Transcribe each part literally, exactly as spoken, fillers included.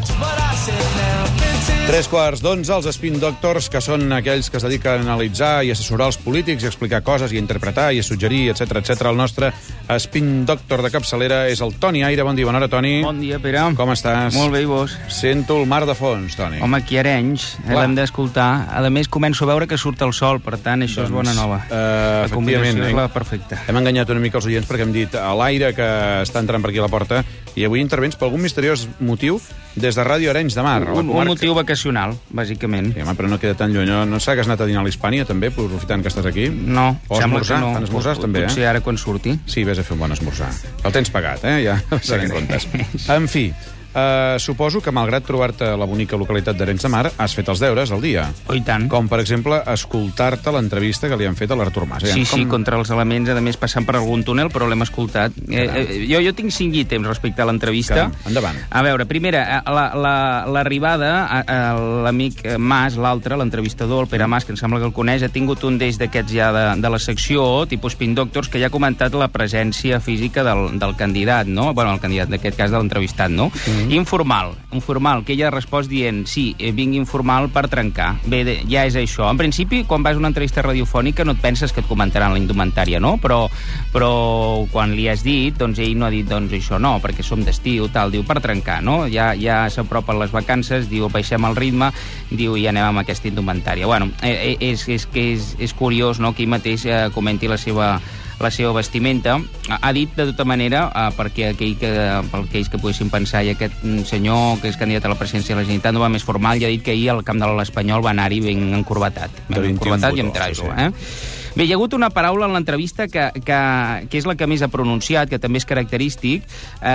Tres quarts d'onze, els Spin Doctors, que són aquells que es dediquen a analitzar i assessorar els polítics i explicar coses i interpretar i suggerir, etcètera, etcètera. El nostre Spin Doctor de capçalera és el Toni Aire. Bon dia, bona hora, Toni. Bon dia, Pere. Com estàs? Molt bé, i vos? Sento el mar de fons, Toni. Home, aquí a Arenys, eh, l'hem d'escoltar. A més, començo a veure que surt el sol, per tant, això doncs, és bona nova. Uh, la combinació és la perfecta. Hem enganyat una mica els oients perquè hem dit a l'Aire que està entrant per aquí a la porta i avui intervens per algun misteriós motiu des de Ràdio Arenys de Mar. Un, un motiu vacacional, bàsicament. Sí, home, però no queda tan lluny. No, no sé que has anat a dinar a l'Hispània, també, aprofitant que estàs aquí? No, o sembla esmorzar? que no. Fan esmorzars, també, Potser eh? ara quan surti. Sí, vés a fer un bon esmorzar. El tens pagat, eh? Ja serem comptes. En fi, Uh, suposo que, malgrat trobar-te a la bonica localitat d'Arenys de Mar, has fet els deures al dia. Oh, i tant. Com, per exemple, escoltar-te l'entrevista que li han fet a l'Artur Mas. Sí, Com... sí, contra els elements, a més, passant per algun túnel, però l'hem escoltat. Eh, eh, jo, jo tinc cinc ítems respecte a l'entrevista. Endavant. A veure, primera, l'arribada, la, la, l'amic Mas, l'altre, l'entrevistador, el Pere Mas, que em sembla que el coneix, ha tingut un d'ells d'aquests ja de, de la secció, tipus Spin Doctors, que ja ha comentat la presència física del, del candidat, no? Bueno, el candidat, en aquest cas, de l'entrevistat, no? Mm-hmm. Informal, informal, que ella ha respost dient sí, vinc informal per trencar. Bé, ja és això. En principi, quan vas a una entrevista radiofònica no et penses que et comentaran la indumentària, no? Però, però quan li has dit, doncs ell no ha dit doncs això no, perquè som d'estiu, tal, diu per trencar, no? Ja, ja s'apropen les vacances, diu baixem el ritme, diu i anem amb aquesta indumentària. Bueno, eh, és, és, és, és curiós, no?, que ell mateix eh, comenti la seva la seva vestimenta. Ha dit, de tota manera, eh, perquè aquell que, per aquells que poguessin pensar, i aquest senyor que és candidat a la presidència de la Generalitat no va més formal, ja ha dit que ahir al camp de l'Espanyol va anar-hi ben encorbatat. Ben encorbatat i amb trajo, sí, sí. eh? Bé, hi ha hagut una paraula en l'entrevista que, que, que és la que més ha pronunciat, que també és característic,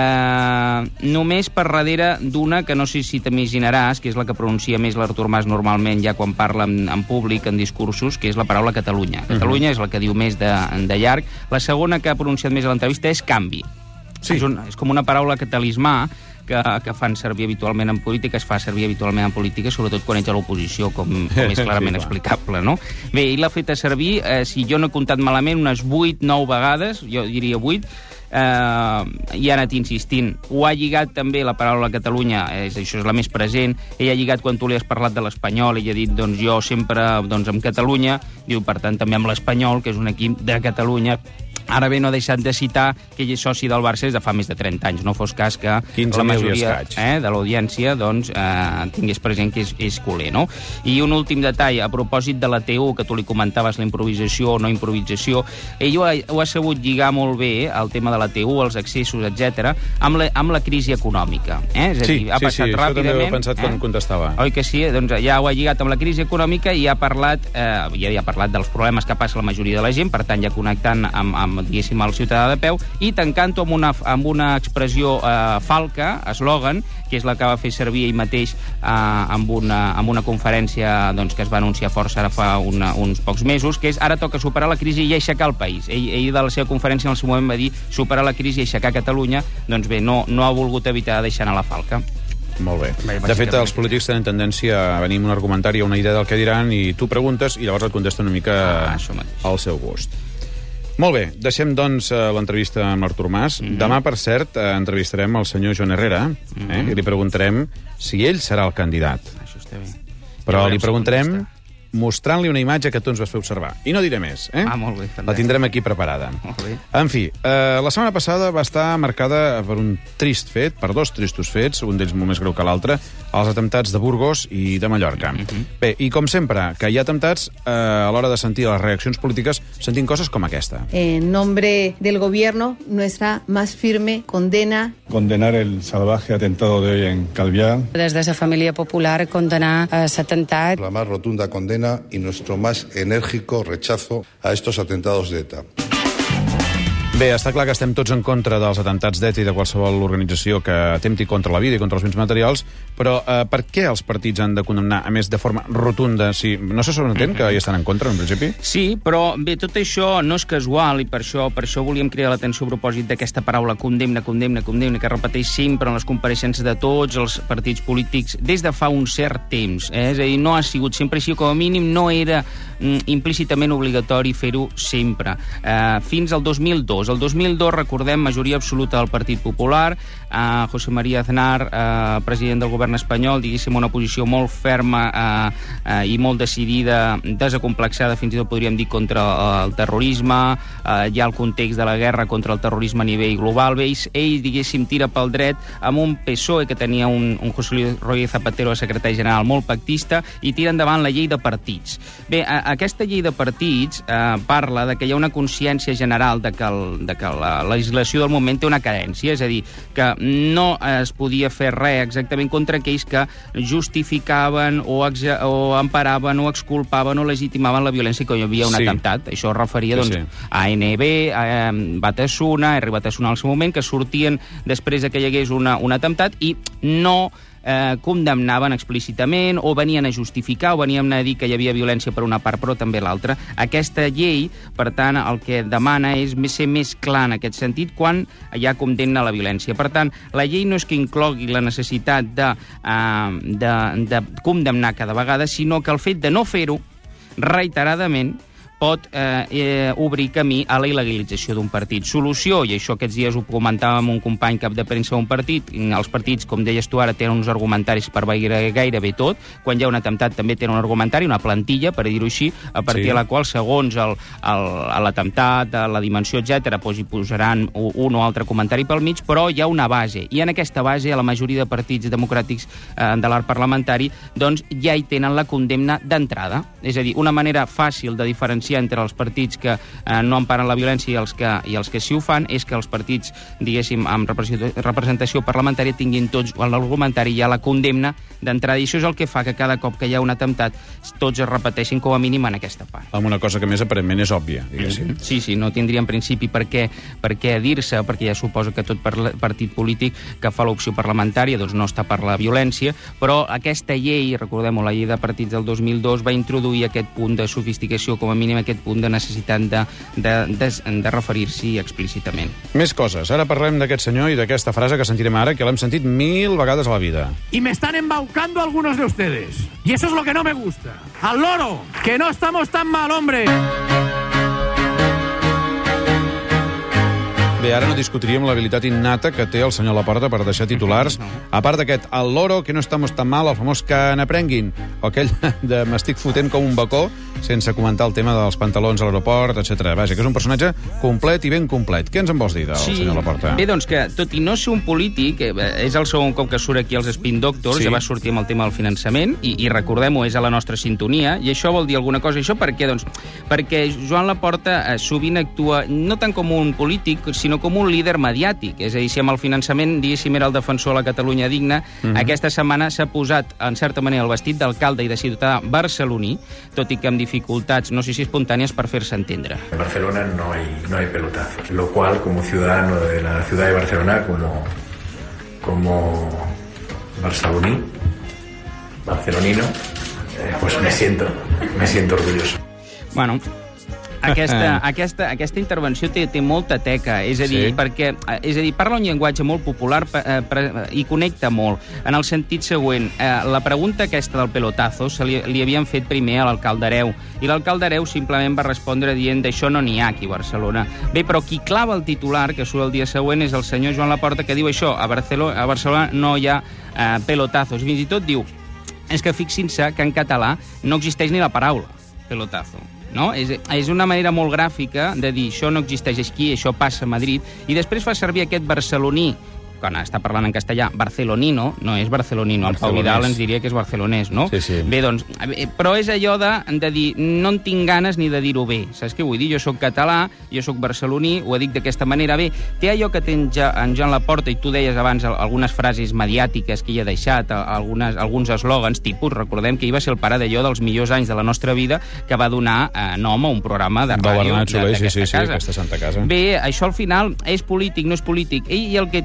eh, només per darrere d'una que no sé si t'imaginaràs, que és la que pronuncia més l'Artur Mas normalment ja quan parla en, en públic, en discursos, que és la paraula Catalunya. Catalunya uh-huh. és la que diu més de, de llarg. La segona que ha pronunciat més a l'entrevista és canvi. Sí. És, un, és com una paraula que talismà, que, que fan servir habitualment en política, es fa servir habitualment en política, sobretot quan ets a l'oposició, com, com és clarament sí, explicable, no? Bé, ell l'ha fet servir, eh, si jo no he comptat malament, unes vuit, nou vegades, jo diria vuit, eh, i ha anat insistint. Ho ha lligat també la paraula Catalunya, és, això és la més present, ell ha lligat quan tu li has parlat de l'Espanyol, ell ha dit, doncs jo sempre doncs, amb Catalunya, diu, per tant, també amb l'Espanyol, que és un equip de Catalunya. Ara bé, no ha deixat de citar que ell és soci del Barça des de fa més de trenta anys. No fos cas que la majoria eh, de l'audiència doncs, eh, tingués present que és, és culer, no? I un últim detall, a propòsit de la T U, que tu li comentaves, la improvisació o no improvisació, ell ho ha, ho ha sabut lligar molt bé, el tema de la T U, els accessos, etcètera, amb, la, amb la crisi econòmica. Eh? És a dir, sí, ha passat sí, sí, ràpidament. Això també ho he pensat quan eh? contestava. Oi que sí? Doncs ja ho ha lligat amb la crisi econòmica i ha parlat, eh, ja ha parlat dels problemes que passa la majoria de la gent, per tant, ja connectant amb, amb diguéssim, el ciutadà de peu, i tancant-ho amb una, amb una expressió eh, falca, eslògan, que és la que va fer servir ell mateix eh, amb, una, amb una conferència doncs, que es va anunciar força ara fa una, uns pocs mesos, que és ara toca superar la crisi i aixecar el país. Ell, ell de la seva conferència en el seu moment va dir superar la crisi i aixecar Catalunya, doncs bé, no, no ha volgut evitar deixar anar la falca. Molt bé. bé de fet, els polítics tenen tendència a venir amb un argumentari o una idea del que diran i tu preguntes i llavors et contesten una mica ah, al seu gust. Molt bé, deixem, doncs, l'entrevista amb l'Artur Mas. Mm-hmm. Demà, per cert, entrevistarem el senyor Joan Herrera mm-hmm. eh, i li preguntarem si ell serà el candidat. Això està bé. Però li preguntarem mostrant-li una imatge que tu ens vas fer observar. I no diré més, eh? Ah, molt bé. La tindrem aquí preparada. Molt bé. En fi, eh, la setmana passada va estar marcada per un trist fet, per dos tristos fets, un d'ells molt més greu que l'altre, els atemptats de Burgos i de Mallorca. Mm-hmm. Bé, i com sempre, que hi ha atemptats, eh, a l'hora de sentir les reaccions polítiques, sentim coses com aquesta. En nombre del gobierno, nuestra más firme condena. Condenar el salvaje atentado de hoy en Calvià. Des de la família popular, condenar l'atemptat. La más rotunda condena y nuestro más enérgico rechazo a estos atentados de ETA. Bé, està clar que estem tots en contra dels atemptats d'ETA i de qualsevol organització que atempti contra la vida i contra els béns materials, però eh, per què els partits han de condemnar, a més, de forma rotunda? Si no se sobreentén que hi estan en contra, en principi? Sí, però bé, tot això no és casual i per això per això volíem cridar l'atenció a propòsit d'aquesta paraula condemna, condemna, condemna, que repeteix sempre en les compareixences de tots els partits polítics des de fa un cert temps. Eh? És a dir, no ha sigut sempre així, com a mínim no era mm, implícitament obligatori fer-ho sempre. Eh, fins al dos mil dos, dos. El dos mil dos, recordem, majoria absoluta del Partit Popular, eh, José María Aznar, eh, president del govern espanyol, diguéssim, una posició molt ferma eh, eh, i molt decidida, desacomplexada, fins i tot podríem dir, contra el terrorisme, eh, hi ha el context de la guerra contra el terrorisme a nivell global. Bé, ell, diguéssim, tira pel dret amb un P S O E que tenia un, un José Luis Rodríguez Zapatero, secretari general, molt pactista, i tira endavant la llei de partits. Bé, a, aquesta llei de partits eh, parla de que hi ha una consciència general de que, el, de que la legislació del moment té una cadència, és a dir, que no es podia fer res exactament contra aquells que justificaven o, exe, o emparaven o exculpaven o legitimaven la violència que hi havia un sí. atemptat. Això es referia doncs, sí, sí. a A N B, a Batasuna, R. Batasuna al seu moment, que sortien després que hi hagués una, un atemptat i no eh, condemnaven explícitament o venien a justificar o venien a dir que hi havia violència per una part però també l'altra. Aquesta llei, per tant, el que demana és ser més clar en aquest sentit quan hi ha condemna a la violència. Per tant, la llei no és que inclogui la necessitat de, eh, de, de condemnar cada vegada, sinó que el fet de no fer-ho reiteradament pot eh, eh, obrir camí a la il·legalització d'un partit. Solució, i això aquests dies ho comentàvem amb un company cap de premsa d'un partit, els partits, com deies tu ara, tenen uns argumentaris per gairebé, gairebé tot. Quan hi ha un atemptat també tenen un argumentari, una plantilla, per dir-ho així, a partir sí. de la qual, segons l'atemptat, la dimensió, etcètera, doncs hi posaran un o altre comentari pel mig, però hi ha una base. I en aquesta base, a la majoria de partits democràtics eh, de l'art parlamentari, doncs ja hi tenen la condemna d'entrada. És a dir, una manera fàcil de diferenciar entre els partits que eh, no emparen la violència i els, que, i els que sí ho fan és que els partits, diguéssim, amb representació parlamentària tinguin tots l'argumentari i ja la condemna d'entrada. I això és el que fa que cada cop que hi ha un atemptat tots es repeteixin com a mínim en aquesta part. Amb una cosa que més aparentment és òbvia, diguéssim. Sí, sí, no tindria en principi per què, per què dir-se, perquè ja suposa que tot partit polític que fa l'opció parlamentària doncs no està per la violència, però aquesta llei, recordem-ho, la llei de partits del dos mil dos va introduir aquest punt de sofisticació, com a mínim aquest punt de necessitat de, de, de, de referir-s'hi explícitament. Més coses. Ara parlem d'aquest senyor i d'aquesta frase que sentirem ara, que l'hem sentit mil vegades a la vida. Y me están embaucando algunos de ustedes. Y eso es lo que no me gusta. ¡Al loro! ¡Que no estamos tan mal, hombre! Bé, ara no discutiríem l'habilitat innata que té el senyor Laporta per deixar titulars. A part d'aquest, al loro, que no estamos tan mal, el famós que n'aprenguin, o aquell de m'estic fotent com un bacó, sense comentar el tema dels pantalons a l'aeroport, etcètera. Vaja, que és un personatge complet i ben complet. Què ens en vols dir del sí. senyor Laporta? Bé, doncs que, tot i no ser un polític, és el segon cop que surt aquí als Spin Doctors, sí. ja va sortir amb el tema del finançament, i, i recordem-ho, és a la nostra sintonia, i això vol dir alguna cosa. I això per què? Doncs perquè Joan Laporta eh, sovint actua no tant com un polític, sinó com un líder mediàtic. És a dir, si amb el finançament, diguéssim, era el defensor de la Catalunya digna, uh-huh. aquesta setmana s'ha posat, en certa manera, el vestit d'alcalde i de ciutadà barceloní, tot i que amb dificultats, no sé si espontànies, per fer-se entendre. En Barcelona no hay, no hay pelotazos, lo cual, como ciudadano de la ciudad de Barcelona, como, como barceloní, barcelonino, eh, pues me siento, me siento orgulloso. Bueno, Aquesta, aquesta, aquesta intervenció té, té molta teca, és a dir, sí. perquè, és a dir, parla un llenguatge molt popular eh, pre, i connecta molt, en el sentit següent. Eh, la pregunta aquesta del pelotazo se li, li havien fet primer a l'alcalde Hereu, i l'alcalde Hereu simplement va respondre dient d'això no n'hi ha aquí a Barcelona. Bé, però qui clava el titular, que surt el dia següent, és el senyor Joan Laporta, que diu això, a Barcelona, a Barcelona no hi ha eh, pelotazos. Fins i tot diu, és que fixin-se que en català no existeix ni la paraula pelotazo. No? És, és una manera molt gràfica de dir això no existeix aquí, això passa a Madrid, i després fa servir aquest barceloní, quan està parlant en castellà, barcelonino, no és barcelonino, el Pau Vidal ens diria que és barcelonès, no? Sí, sí. Bé, doncs, però és allò de, de dir, no en tinc ganes ni de dir-ho bé, saps què vull dir? Jo sóc català, jo sóc barceloní, ho dic d'aquesta manera. Bé, té allò que té en Joan Laporta, i tu deies abans algunes frases mediàtiques que hi ha deixat, algunes, alguns eslògans, tipus, recordem que hi va ser el pare d'allò dels millors anys de la nostra vida, que va donar eh, nom a un programa de ràdio d'aquesta sí, sí, sí, casa. Aquesta santa casa. Bé, això al final és polític, no és polític. Ell el que té és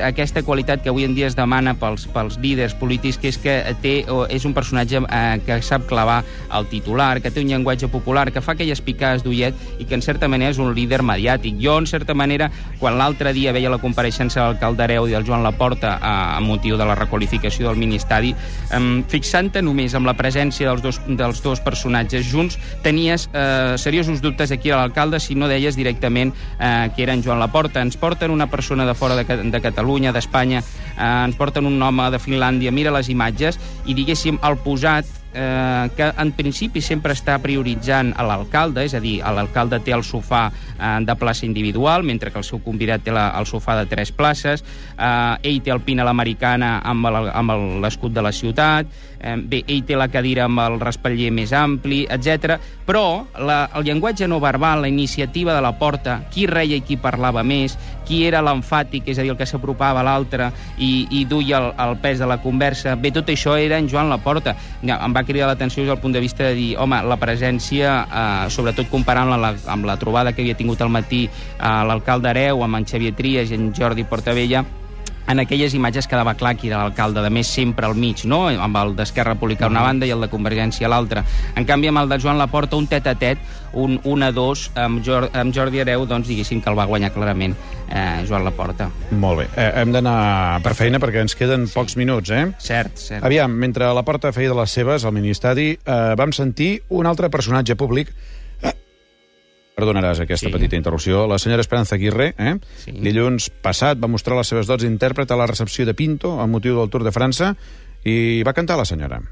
aquesta qualitat que avui en dia es demana pels, pels líders polítics, que és que té, és un personatge eh, que sap clavar el titular, que té un llenguatge popular, que fa aquelles picades d'ullet i que en certa manera és un líder mediàtic. Jo, en certa manera, quan l'altre dia veia la compareixença del Alcalde Hereu i del Joan Laporta a, a motiu de la requalificació del Ministeri, eh, fixant-te només amb la presència dels dos, dels dos personatges junts, tenies eh, seriosos dubtes aquí a l'alcalde si no deies directament eh, que era en Joan Laporta. Ens porten una persona de fora de, de Catalunya, d'Espanya, eh, ens porten un home de Finlàndia, mira les imatges, i diguéssim, el posat eh, que en principi sempre està prioritzant a l'alcalde, és a dir, l'alcalde té el sofà eh, de plaça individual, mentre que el seu convidat té la, el sofà de tres places, eh, ell té el pin a l'americana amb l'escut de la ciutat, eh, bé, ell té la cadira amb el respatller més ampli, etcètera. Però la, el llenguatge no verbal, la iniciativa de la porta, qui reia i qui parlava més, qui era l'emfàtic, és a dir, el que s'apropava a l'altre i, i duia el, el pes de la conversa, bé, tot això era en Joan Laporta. Em va cridar l'atenció des del punt de vista de dir, home, la presència, eh, sobretot comparant-la amb, la, amb la trobada que havia tingut al matí eh, l'alcalde Hereu amb en Xavier Trias i en Jordi Portabella, en aquelles imatges quedava clar que era l'alcalde, de més sempre al mig, no? Amb el d'Esquerra Republicana a una banda i el de Convergència a l'altra. En canvi, amb el de Joan Laporta, un tet-a-tet, un un a dos, amb, Jor amb Jordi Hereu, doncs diguéssim que el va guanyar clarament eh, Joan Laporta. Molt bé. Eh, hem d'anar per feina perquè ens queden sí. pocs minuts, eh? Cert, cert. Aviam, mentre Laporta feia de les seves al Ministeri, eh, vam sentir un altre personatge públic. Perdonaràs aquesta sí. petita interrupció. La senyora Esperanza Aguirre, eh? Sí. Dilluns passat va mostrar les seves dots d'intèrpret a la recepció de Pinto amb motiu del Tour de França i va cantar la senyora.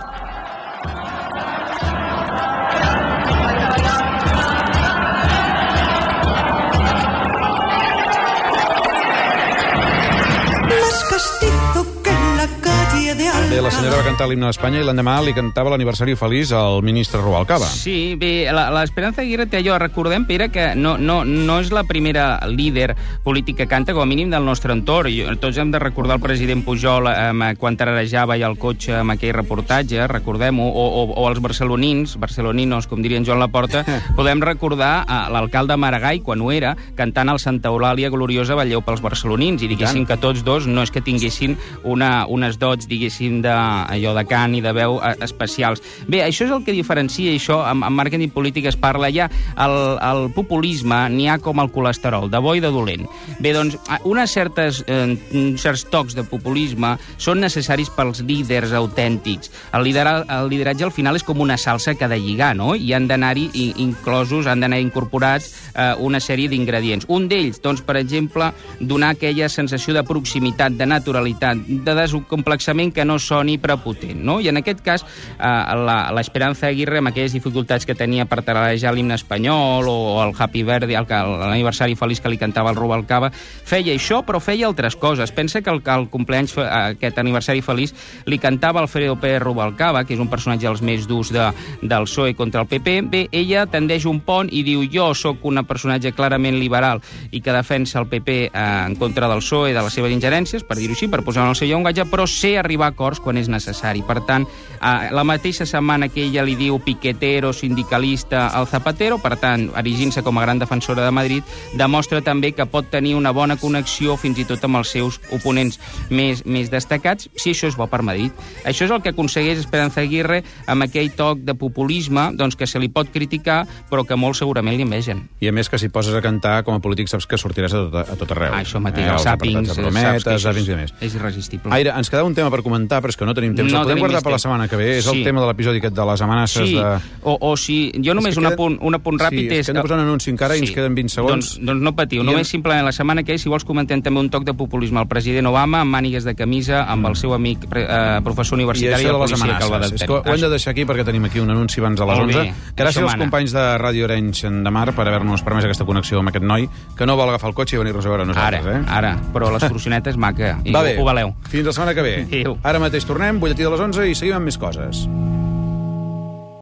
Bé, la senyora va cantar l'himne d'Espanya i l'endemà li cantava l'aniversari feliç al ministre Rubalcaba. Sí, bé, l'Esperanza Aguirre té allò. Recordem, Pere, que no, no, no és la primera líder política que canta, com a mínim del nostre entorn. Tots hem de recordar el president Pujol eh, quan tararejava i al cotxe amb aquell reportatge, recordem-ho, o, o, o els barcelonins, barceloninos, com dirien Joan Laporta, podem recordar eh, l'alcalde Maragall, quan ho era, cantant el Santa Eulàlia gloriosa Balleu pels barcelonins, i diguéssim que tots dos no és que tinguessin una, unes dots, diguéssim, de, allò de cant i de veu especials. Bé, això és el que diferencia, això, en, en màrqueting polític es parla ja, el, el populisme n'hi ha com el colesterol, de bo i de dolent. Bé, doncs, unes certes, eh, certs tocs de populisme són necessaris pels líders autèntics. El, liderar, el lideratge al final és com una salsa que ha de lligar, no? I han d'anar-hi inclosos, han d'anar incorporats eh, una sèrie d'ingredients. Un d'ells, doncs, per exemple, donar aquella sensació de proximitat, de naturalitat, de descomplexament que no soni prepotent, no? I en aquest cas, eh, l'Esperanza Aguirre, amb aquelles dificultats que tenia per tararejar l'himne espanyol o el Happy Birthday, l'aniversari feliç que li cantava el Rubalcaba, feia això, però feia altres coses. Pensa que el, el compleanys, aquest aniversari feliç, li cantava Alfredo Pérez Rubalcaba, que és un personatge dels més durs de, del P S O E contra el P P. Bé, ella tendeix un pont i diu, jo sóc un personatge clarament liberal i que defensa el P P eh, en contra del P S O E, de les seves ingerències, per dir-ho així, per posar en el seu llenguatge, però sé arribar a acords quan és necessari. Per tant, eh, la mateixa setmana que ella li diu piquetero, sindicalista al Zapatero, per tant, erigint-se com a gran defensora de Madrid, demostra també que pot tenir una bona connexió fins i tot amb els seus oponents més, més destacats, si això és bo per Madrid. Això és el que aconsegueix Esperanza Aguirre amb aquell toc de populisme, doncs, que se li pot criticar, però que molt segurament li envegen. I a més que si poses a cantar com a polític saps que sortiràs a tot, a tot arreu. Ah, això mateix, eh, els zàpings, prometes, saps que és, és, és irresistible. Aire, ens queda un tema per comentar, però és que no tenim temps. No el podem guardar per la setmana que ve. És sí. el tema de l'episodi aquest de les amenaces sí. de... O, o si... Jo només un apunt, un apunt ràpid sí, és... que hem de posar un anunci encara sí. i ens queden vint segons. Doncs, doncs no patiu. I només en... simplement la setmana que ve, si vols, comentem també un toc de populisme. El president Obama, amb mànigues de camisa, amb mm. el seu amic eh, professor universitari i, i el policia que el va detenir. És que ho hem de deixar aquí perquè tenim aquí un anunci abans de les onze. Gràcies als companys de Ràdio Arenys de Mar per haver-nos permès aquesta connexió amb aquest noi que no vol agafar el cotxe i venir-nos a veure nosaltres. Ara, eh? ara. Però l'escursioneta és maca. I va bé. Ho valeu. Fins la setmana que ve. Adéu. Ara mateix tornem, butlletí de les onze i seguim amb més coses.